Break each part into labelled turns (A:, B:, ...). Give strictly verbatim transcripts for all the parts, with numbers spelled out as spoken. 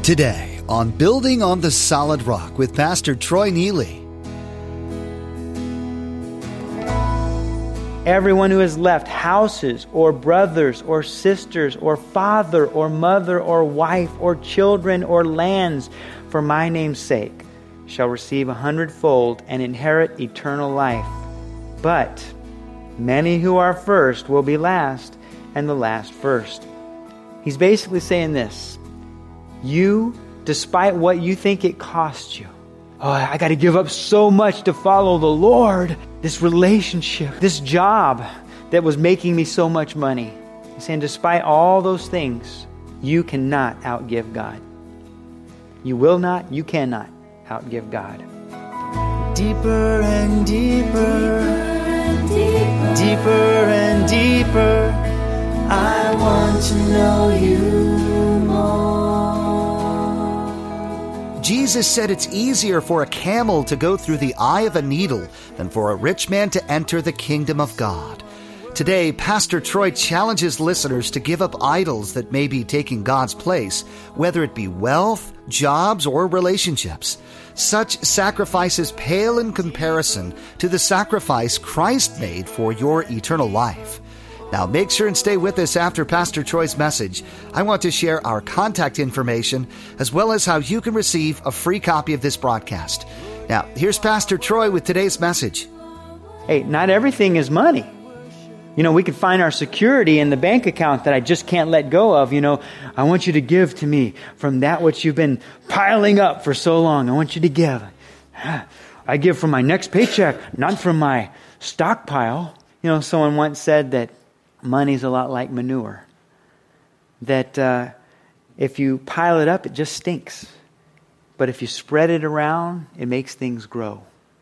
A: Today on Building on the Solid Rock with Pastor Troy Neely.
B: Everyone who has left houses or brothers or sisters or father or mother or wife or children or lands for my name's sake shall receive a hundredfold and inherit eternal life. But many who are first will be last, and the last first. He's basically saying this. You, despite what you think it costs you, oh, I got to give up so much to follow the Lord. This relationship, this job that was making me so much money. He's saying, despite all those things, you cannot outgive God. You will not, you cannot outgive God.
C: Deeper and deeper, deeper, deeper and deeper, I want to know you more.
A: Jesus said it's easier for a camel to go through the eye of a needle than for a rich man to enter the kingdom of God. Today, Pastor Troy challenges listeners to give up idols that may be taking God's place, whether it be wealth, jobs, or relationships. Such sacrifices pale in comparison to the sacrifice Christ made for your eternal life. Now, make sure and stay with us after Pastor Troy's message. I want to share our contact information as well as how you can receive a free copy of this broadcast. Now, here's Pastor Troy with today's message.
B: Hey, not everything is money. You know, we can find our security in the bank account that I just can't let go of. You know, I want you to give to me from that which you've been piling up for so long. I want you to give. I give from my next paycheck, not from my stockpile. You know, someone once said that money's a lot like manure. That uh, if you pile it up, it just stinks. But if you spread it around, it makes things grow.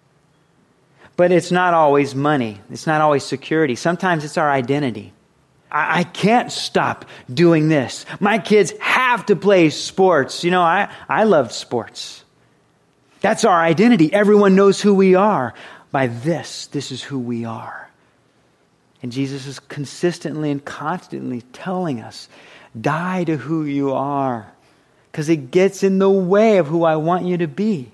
B: But it's not always money. It's not always security. Sometimes it's our identity. I, I can't stop doing this. My kids have to play sports. You know, I, I loved sports. That's our identity. Everyone knows who we are. By this, this is who we are. And Jesus is consistently and constantly telling us, die to who you are, because it gets in the way of who I want you to be.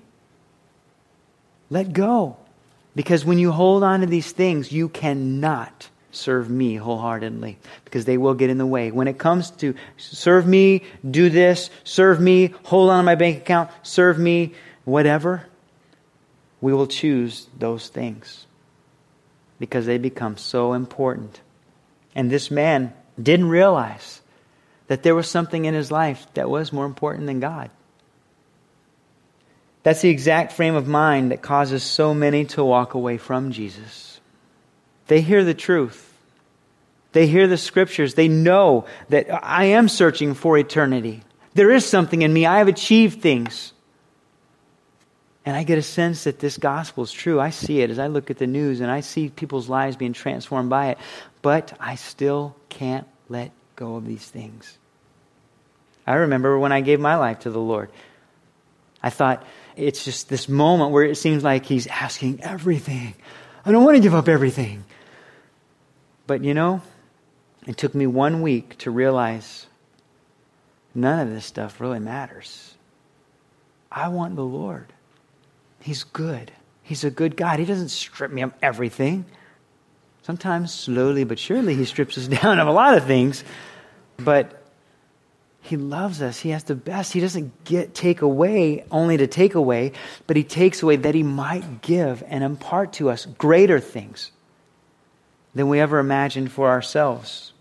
B: Let go. Because when you hold on to these things, you cannot serve me wholeheartedly, because they will get in the way. When it comes to serve me, do this, serve me, hold on to my bank account, serve me, whatever, we will choose those things because they become so important. And this man didn't realize that there was something in his life that was more important than God. That's the exact frame of mind that causes so many to walk away from Jesus. They hear the truth. They hear the scriptures. They know that I am searching for eternity. There is something in me. I have achieved things. And I get a sense that this gospel is true. I see it as I look at the news and I see people's lives being transformed by it. But I still can't let go of these things. I remember when I gave my life to the Lord. I thought, it's just this moment where it seems like He's asking everything. I don't want to give up everything. But you know, it took me one week to realize none of this stuff really matters. I want the Lord. He's good. He's a good God. He doesn't strip me of everything. Sometimes slowly but surely He strips us down of a lot of things. But He loves us. He has the best. He doesn't get take away only to take away, but He takes away that He might give and impart to us greater things than we ever imagined for ourselves.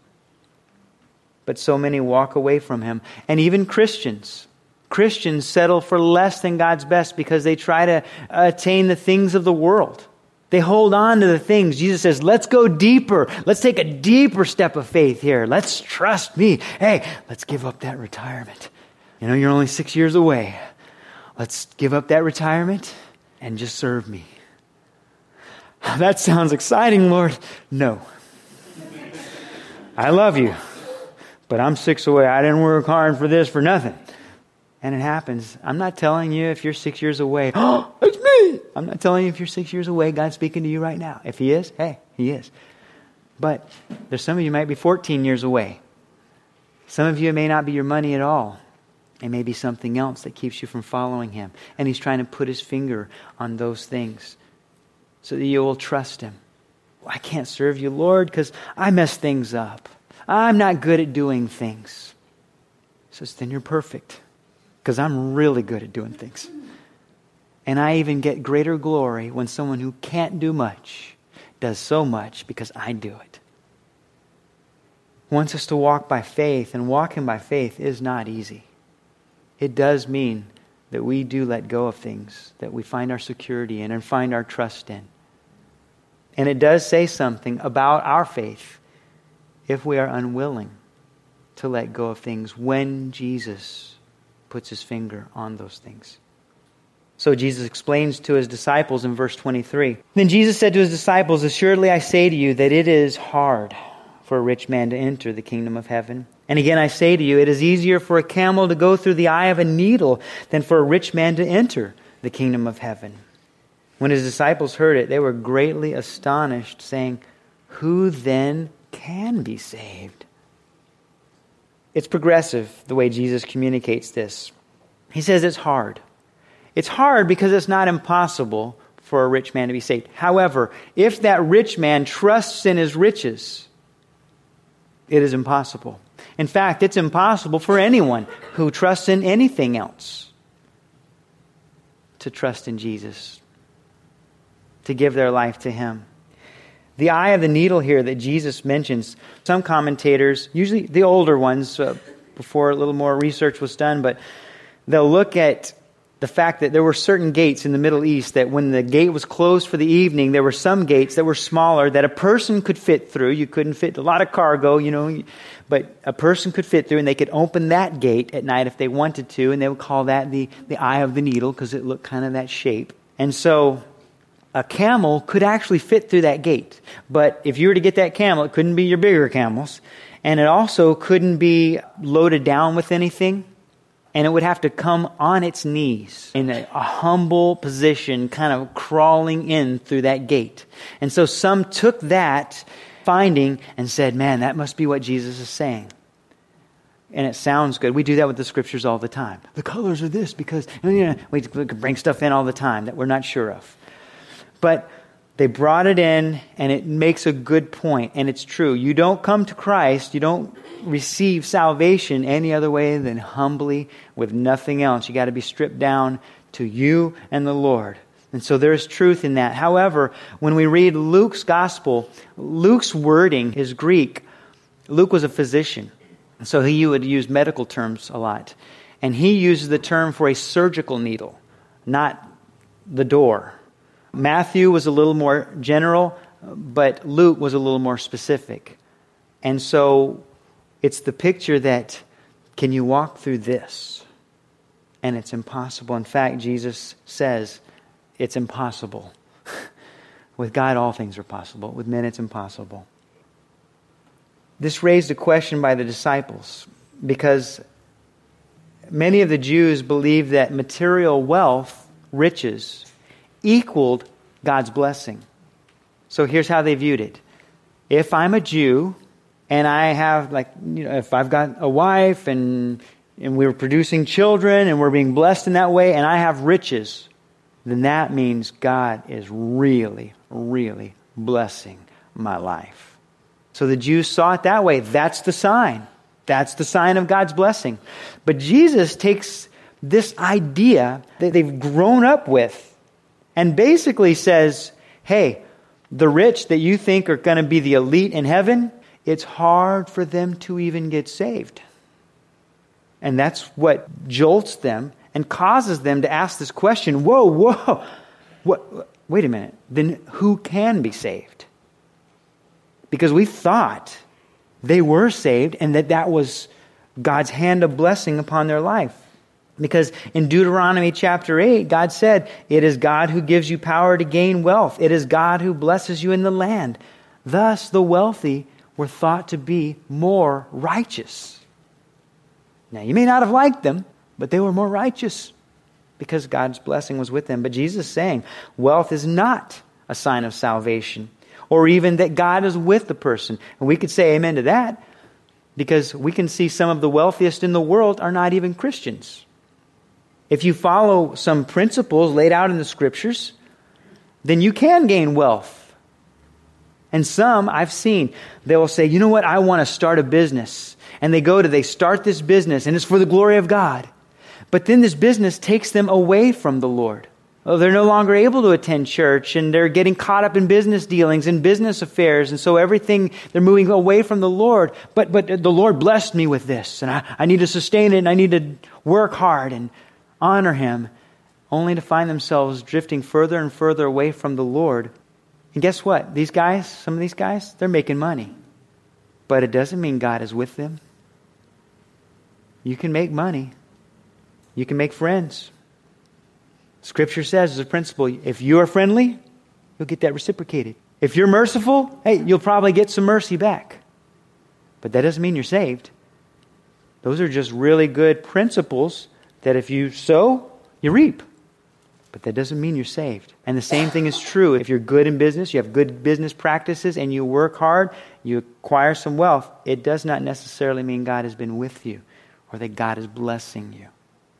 B: But so many walk away from Him. And even Christians. Christians settle for less than God's best because they try to attain the things of the world. They hold on to the things. Jesus says, let's go deeper. Let's take a deeper step of faith here. Let's trust me. Hey, let's give up that retirement. You know, you're only six years away. Let's give up that retirement and just serve me. That sounds exciting, Lord. No. I love you, but I'm six away. I didn't work hard for this for nothing. And it happens. I'm not telling you if you're six years away, oh, it's me. I'm not telling you if you're six years away, God's speaking to you right now. If He is, hey, He is. But there's some of you might be fourteen years away. Some of you, it may not be your money at all. It may be something else that keeps you from following Him. And He's trying to put His finger on those things so that you will trust Him. I can't serve you, Lord, because I mess things up. I'm not good at doing things. He says, then you're perfect, because I'm really good at doing things. And I even get greater glory when someone who can't do much does so much because I do it. He wants us to walk by faith, and walking by faith is not easy. It does mean that we do let go of things that we find our security in and find our trust in. And it does say something about our faith if we are unwilling to let go of things when Jesus puts His finger on those things. So Jesus explains to His disciples in verse twenty-three. Then Jesus said to His disciples, assuredly I say to you that it is hard for a rich man to enter the kingdom of heaven. And again I say to you, it is easier for a camel to go through the eye of a needle than for a rich man to enter the kingdom of heaven. When His disciples heard it, they were greatly astonished, saying, who then can be saved? It's progressive, the way Jesus communicates this. He says it's hard. It's hard because it's not impossible for a rich man to be saved. However, if that rich man trusts in his riches, it is impossible. In fact, it's impossible for anyone who trusts in anything else to trust in Jesus, to give their life to Him. The eye of the needle here that Jesus mentions, some commentators, usually the older ones, uh, before a little more research was done, but they'll look at the fact that there were certain gates in the Middle East that when the gate was closed for the evening, there were some gates that were smaller that a person could fit through. You couldn't fit a lot of cargo, you know, but a person could fit through, and they could open that gate at night if they wanted to, and they would call that the, the eye of the needle because it looked kind of that shape. And so a camel could actually fit through that gate. But if you were to get that camel, it couldn't be your bigger camels, and it also couldn't be loaded down with anything. And it would have to come on its knees in a, a humble position, kind of crawling in through that gate. And so some took that finding and said, man, that must be what Jesus is saying. And it sounds good. We do that with the Scriptures all the time. The colors are this because, you know, we bring stuff in all the time that we're not sure of. But they brought it in, and it makes a good point, and it's true. You don't come to Christ, you don't receive salvation any other way than humbly with nothing else. You got to be stripped down to you and the Lord. And so there's truth in that. However, when we read Luke's gospel, Luke's wording is Greek. Luke was a physician, so he would use medical terms a lot. And he uses the term for a surgical needle, not the door. Matthew was a little more general, but Luke was a little more specific. And so it's the picture that, can you walk through this? And it's impossible. In fact, Jesus says it's impossible. With God, all things are possible. With men, it's impossible. This raised a question by the disciples, because many of the Jews believed that material wealth, riches, equaled God's blessing. So here's how they viewed it. If I'm a Jew, and I have, like, you know, if I've got a wife and and we're producing children and we're being blessed in that way, and I have riches, then that means God is really, really blessing my life. So the Jews saw it that way. That's the sign. That's the sign of God's blessing. But Jesus takes this idea that they've grown up with and basically says, hey, the rich that you think are going to be the elite in heaven, it's hard for them to even get saved. And that's what jolts them and causes them to ask this question, whoa, whoa, what? Wait a minute, then who can be saved? Because we thought they were saved and that that was God's hand of blessing upon their life. Because in Deuteronomy chapter eight, God said, it is God who gives you power to gain wealth. It is God who blesses you in the land. Thus, the wealthy were thought to be more righteous. Now, you may not have liked them, but they were more righteous because God's blessing was with them. But Jesus is saying, wealth is not a sign of salvation, or even that God is with the person. And we could say amen to that. Because we can see some of the wealthiest in the world are not even Christians. If you follow some principles laid out in the Scriptures, then you can gain wealth. And some I've seen, they will say, you know what, I want to start a business. And they go to, they start this business, and it's for the glory of God. But then this business takes them away from the Lord. Oh, they're no longer able to attend church, and they're getting caught up in business dealings and business affairs. And so everything, they're moving away from the Lord. But but the Lord blessed me with this, and I, I need to sustain it, and I need to work hard and honor Him, only to find themselves drifting further and further away from the Lord. And guess what? These guys, some of these guys, they're making money. But it doesn't mean God is with them. You can make money. You can make friends. Scripture says as a principle, if you are friendly, you'll get that reciprocated. If you're merciful, hey, you'll probably get some mercy back. But that doesn't mean you're saved. Those are just really good principles that if you sow, you reap. But that doesn't mean you're saved. And the same thing is true. If you're good in business, you have good business practices, and you work hard, you acquire some wealth, it does not necessarily mean God has been with you or that God is blessing you.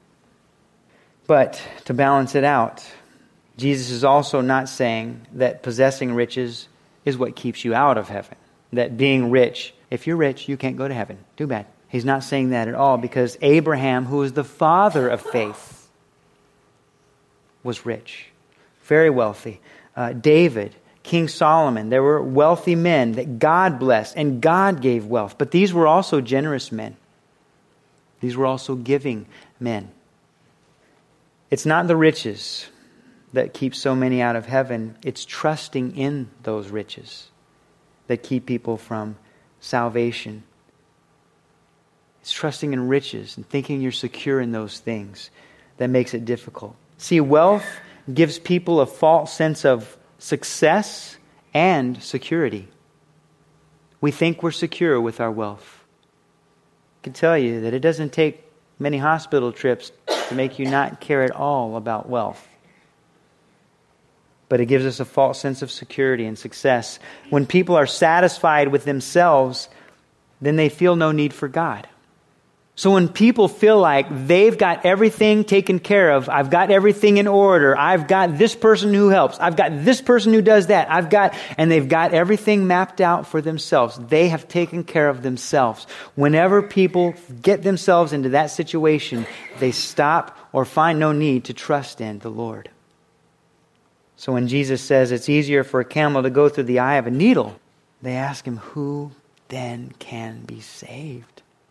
B: But to balance it out, Jesus is also not saying that possessing riches is what keeps you out of heaven. That being rich, if you're rich, you can't go to heaven. Too bad. He's not saying that at all, because Abraham, who is the father of faith, was rich, very wealthy. Uh, David, King Solomon, there were wealthy men that God blessed and God gave wealth. But these were also generous men. These were also giving men. It's not the riches that keep so many out of heaven. It's trusting in those riches that keep people from salvation. It's trusting in riches and thinking you're secure in those things that makes it difficult. See, wealth gives people a false sense of success and security. We think we're secure with our wealth. I can tell you that it doesn't take many hospital trips to make you not care at all about wealth. But it gives us a false sense of security and success. When people are satisfied with themselves, then they feel no need for God. So when people feel like they've got everything taken care of, I've got everything in order, I've got this person who helps, I've got this person who does that, I've got, and they've got everything mapped out for themselves. They have taken care of themselves. Whenever people get themselves into that situation, they stop or find no need to trust in the Lord. So when Jesus says it's easier for a camel to go through the eye of a needle, they ask Him, who then can be saved?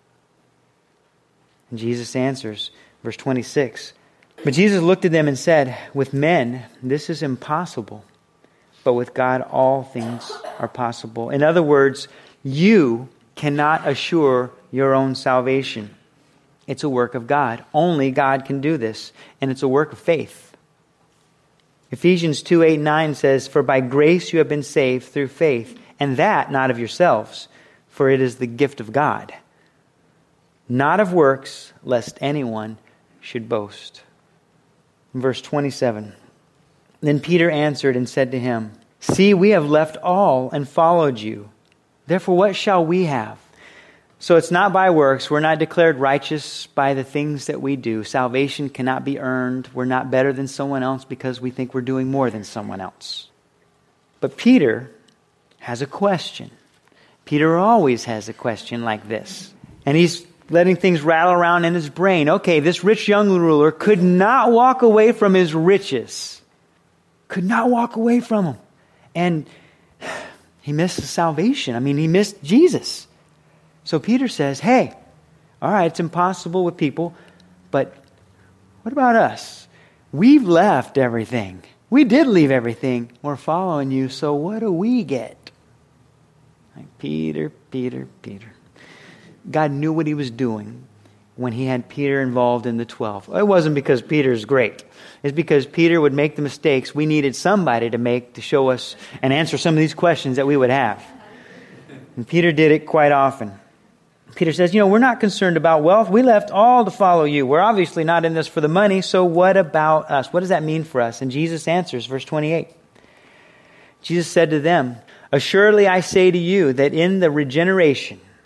B: And Jesus answers, verse twenty-six, but Jesus looked at them and said, with men, this is impossible, but with God all things are possible. In other words, you cannot assure your own salvation. It's a work of God. Only God can do this, and it's a work of faith. Ephesians two, eight, nine says, for by grace you have been saved through faith, and that not of yourselves, for it is the gift of God. Not of works, lest anyone should boast. Verse twenty-seven. Then Peter answered and said to him, see, we have left all and followed you. Therefore, what shall we have? So it's not by works. We're not declared righteous by the things that we do. Salvation cannot be earned. We're not better than someone else because we think we're doing more than someone else. But Peter has a question. Peter always has a question like this. And he's letting things rattle around in his brain. Okay, this rich young ruler could not walk away from his riches. Could not walk away from them. And he missed salvation. I mean, he missed Jesus. So Peter says, hey, all right, it's impossible with people, but what about us? We've left everything. We did leave everything. We're following you, so what do we get? Like Peter, Peter, Peter. God knew what He was doing when He had Peter involved in the twelve. It wasn't because Peter's great. It's because Peter would make the mistakes we needed somebody to make to show us and answer some of these questions that we would have. And Peter did it quite often. Peter says, you know, we're not concerned about wealth. We left all to follow you. We're obviously not in this for the money, so what about us? What does that mean for us? And Jesus answers, verse twenty-eight. Jesus said to them, assuredly I say to you that in the regeneration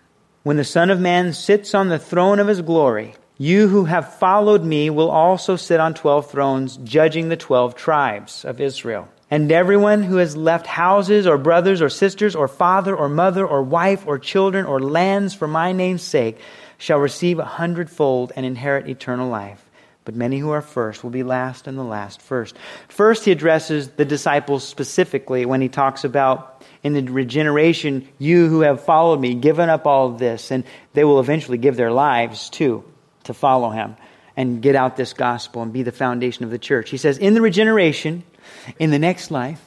B: When the Son of Man sits on the throne of his glory, you who have followed me will also sit on twelve thrones, judging the twelve tribes of Israel. And everyone who has left houses or brothers or sisters or father or mother or wife or children or lands for my name's sake shall receive a hundredfold and inherit eternal life. But many who are first will be last, and the last first. First, he addresses the disciples specifically when he talks about, in the regeneration, you who have followed me, given up all of this, and they will eventually give their lives too to follow him and get out this gospel and be the foundation of the church. He says, in the regeneration, in the next life,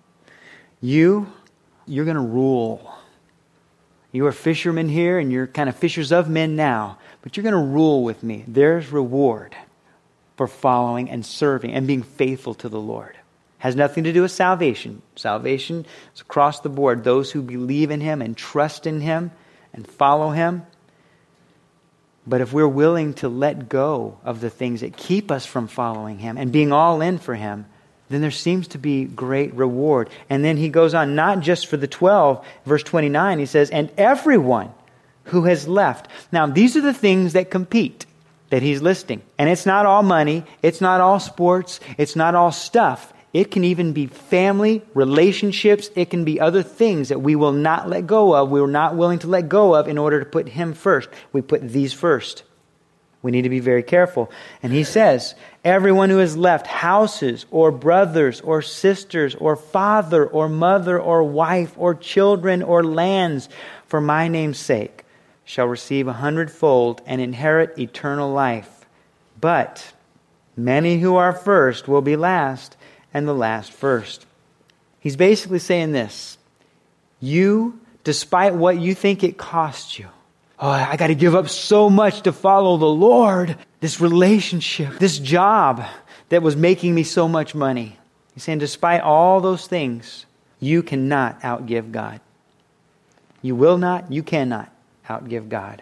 B: you, you're going to rule. You are fishermen here, and you're kind of fishers of men now, but you're going to rule with me. There's reward for following and serving and being faithful to the Lord. Has nothing to do with salvation. Salvation is across the board. Those who believe in him and trust in him and follow him. But if we're willing to let go of the things that keep us from following him and being all in for him, then there seems to be great reward. And then he goes on, not just for the twelve, verse twenty-nine, he says, and everyone who has left. Now, these are the things that compete that he's listing. And it's not all money. It's not all sports. It's not all stuff. It can even be family, relationships. It can be other things that we will not let go of. We're not willing to let go of in order to put him first. We put these first. We need to be very careful. And he says, everyone who has left houses or brothers or sisters or father or mother or wife or children or lands for my name's sake shall receive a hundredfold and inherit eternal life. But many who are first will be last, and the last first. He's basically saying this. You, despite what you think it costs you, oh, I got to give up so much to follow the Lord. This relationship, this job that was making me so much money. He's saying, despite all those things, you cannot outgive God. You will not, you cannot outgive God.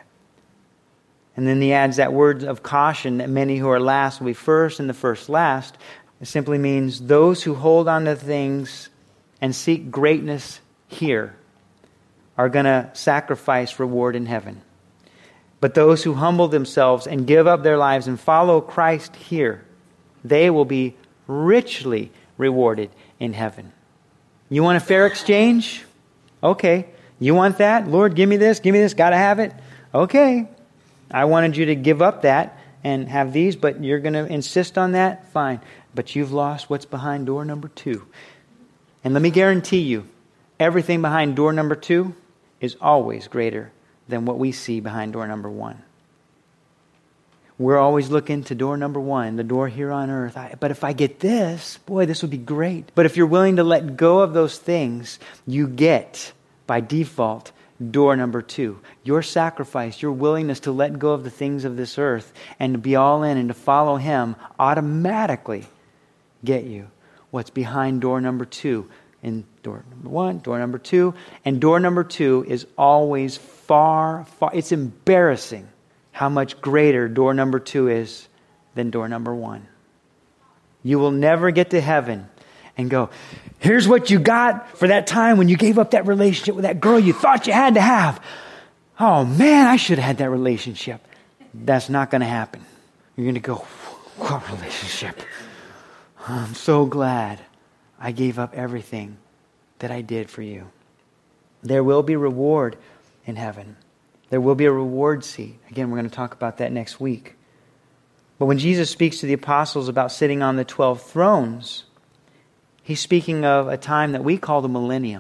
B: And then he adds that word of caution that many who are last will be first and the first last. It simply means those who hold on to things and seek greatness here are going to sacrifice reward in heaven. But those who humble themselves and give up their lives and follow Christ here, they will be richly rewarded in heaven. You want a fair exchange? Okay. You want that? Lord, give me this, give me this, got to have it? Okay. I wanted you to give up that and have these, but you're going to insist on that? Fine. But you've lost what's behind door number two. And let me guarantee you, everything behind door number two is always greater than what we see behind door number one. We're always looking to door number one, the door here on earth. I, but if I get this, boy, this would be great. But if you're willing to let go of those things, you get, by default, door number two. Your sacrifice, your willingness to let go of the things of this earth and to be all in and to follow him automatically get you what's behind door number two. In door number one, door number two. And door number two is always far, far, it's embarrassing how much greater door number two is than door number one. You will never get to heaven and go, here's what you got for that time when you gave up that relationship with that girl you thought you had to have. Oh man, I should have had that relationship. That's not going to happen. You're going to go, what relationship? I'm so glad I gave up everything that I did for you. There will be reward in heaven. There will be a reward seat. Again, we're going to talk about that next week. But when Jesus speaks to the apostles about sitting on the twelve thrones, he's speaking of a time that we call the millennium.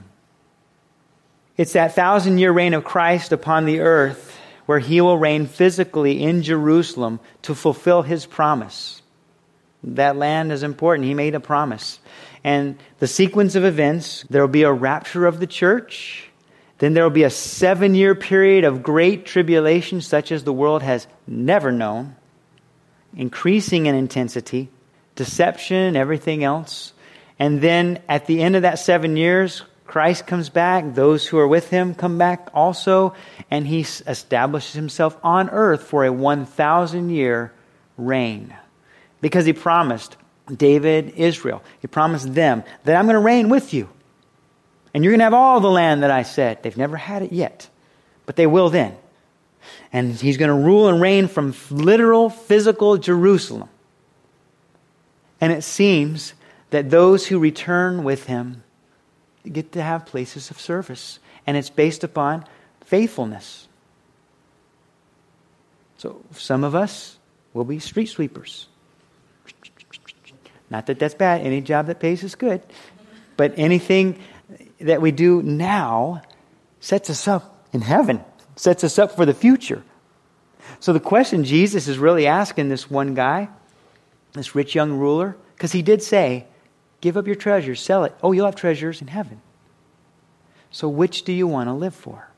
B: It's that thousand-year reign of Christ upon the earth where he will reign physically in Jerusalem to fulfill his promise. That land is important. He made a promise. And the sequence of events, there will be a rapture of the church. Then there will be a seven-year period of great tribulation such as the world has never known, increasing in intensity, deception, everything else. And then at the end of that seven years, Christ comes back. Those who are with him come back also. And he establishes himself on earth for a one thousand year reign. Because he promised David, Israel, he promised them that I'm going to reign with you. And you're going to have all the land that I said. They've never had it yet, but they will then. And he's going to rule and reign from literal, physical Jerusalem. And it seems that those who return with him get to have places of service. And it's based upon faithfulness. So some of us will be street sweepers. Not that that's bad. Any job that pays is good. But anything that we do now sets us up in heaven, sets us up for the future. So the question Jesus is really asking this one guy, this rich young ruler, because he did say, give up your treasures, sell it. Oh, you'll have treasures in heaven. So which do you want to live for?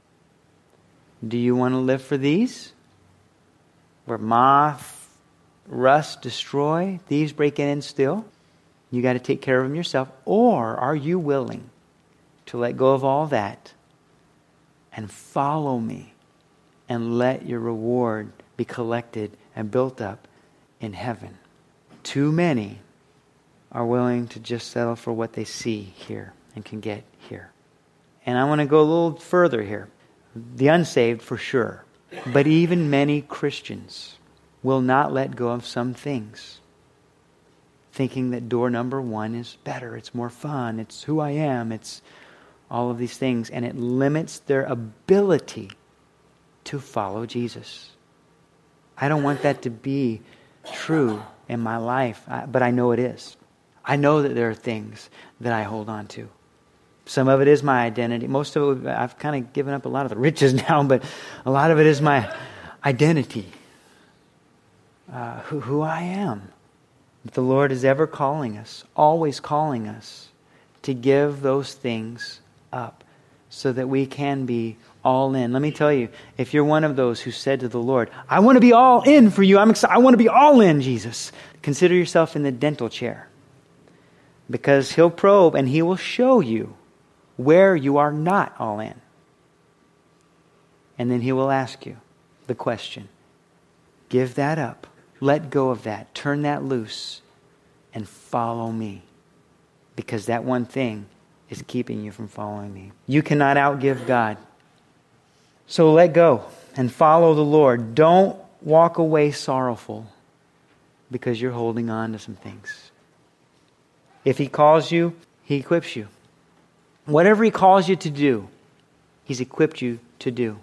B: Do you want to live for these? Where moth, rust, destroy, thieves break in and steal? You got to take care of them yourself. Or are you willing to let go of all that and follow me and let your reward be collected and built up in heaven? Too many are willing to just settle for what they see here and can get here. And I want to go a little further here. The unsaved for sure, but even many Christians will not let go of some things, thinking that door number one is better, it's more fun, it's who I am, it's all of these things, and it limits their ability to follow Jesus. I don't want that to be true in my life, but I know it is. I know that there are things that I hold on to. Some of it is my identity. Most of it, I've kind of given up a lot of the riches now, but a lot of it is my identity, uh, who, who I am. The Lord is ever calling us, always calling us to give those things up so that we can be all in. Let me tell you, if you're one of those who said to the Lord, I want to be all in for you. I'm excited. I want to be all in, Jesus. Consider yourself in the dental chair, because he'll probe and he will show you where you are not all in. And then he will ask you the question. Give that up. Let go of that. Turn that loose and follow me. Because that one thing is keeping you from following me. You cannot outgive God. So let go and follow the Lord. Don't walk away sorrowful because you're holding on to some things. If he calls you, he equips you. Whatever he calls you to do, he's equipped you to do.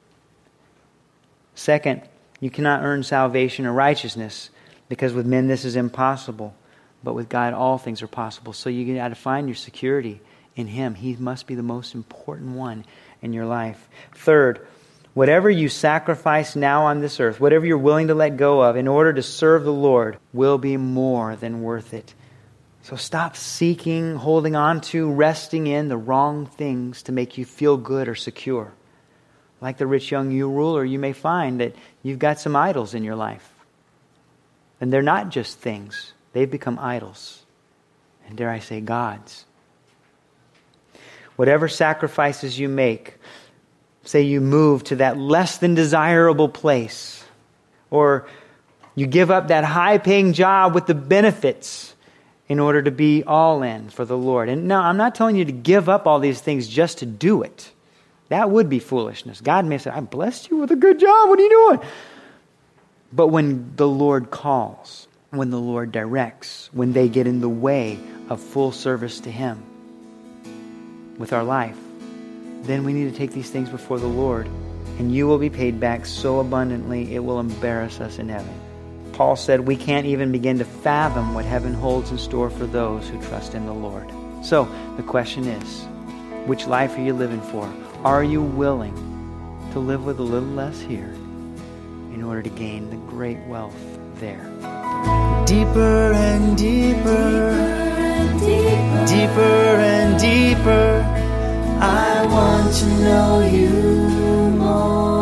B: Second, you cannot earn salvation or righteousness, because with men this is impossible, but with God all things are possible. So you got to find your security in him. He must be the most important one in your life. Third, whatever you sacrifice now on this earth, whatever you're willing to let go of in order to serve the Lord, will be more than worth it. So stop seeking, holding on to, resting in the wrong things to make you feel good or secure. Like the rich young ruler, you may find that you've got some idols in your life. And they're not just things. They've become idols. And dare I say, gods. Whatever sacrifices you make, say you move to that less than desirable place, or you give up that high-paying job with the benefits in order to be all in for the Lord. And no, I'm not telling you to give up all these things just to do it. That would be foolishness. God may say, I blessed you with a good job. What are you doing? But when the Lord calls, when the Lord directs, when they get in the way of full service to him with our life, then we need to take these things before the Lord, and you will be paid back so abundantly it will embarrass us in heaven. Paul said we can't even begin to fathom what heaven holds in store for those who trust in the Lord. So the question is, which life are you living for? Are you willing to live with a little less here in order to gain the great wealth there?
C: Deeper and deeper, deeper, deeper and deeper, I want to know you more.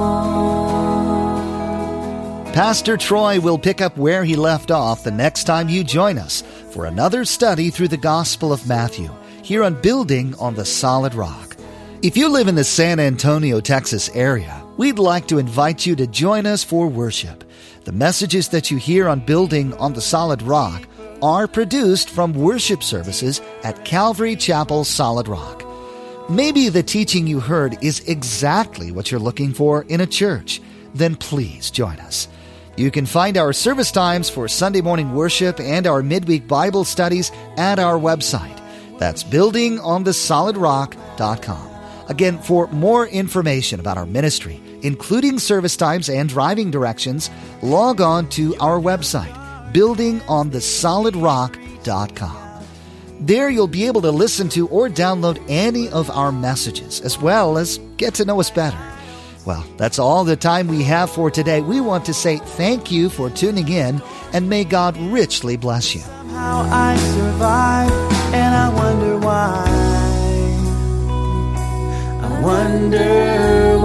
A: Pastor Troy will pick up where he left off the next time you join us for another study through the Gospel of Matthew here on Building on the Solid Rock. If you live in the San Antonio, Texas area, we'd like to invite you to join us for worship. The messages that you hear on Building on the Solid Rock are produced from worship services at Calvary Chapel Solid Rock. Maybe the teaching you heard is exactly what you're looking for in a church. Then please join us. You can find our service times for Sunday morning worship and our midweek Bible studies at our website. That's building on the solid rock dot com. Again, for more information about our ministry, including service times and driving directions, log on to our website, building on the solid rock dot com. There you'll be able to listen to or download any of our messages, as well as get to know us better. Well, that's all the time we have for today. We want to say thank you for tuning in, and may God richly bless you.
C: Somehow I survive, and I wonder why. I wonder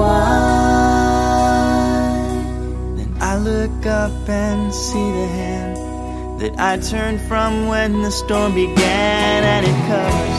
C: why. Then I look up and see the hand that I turned from when the storm began, and it covered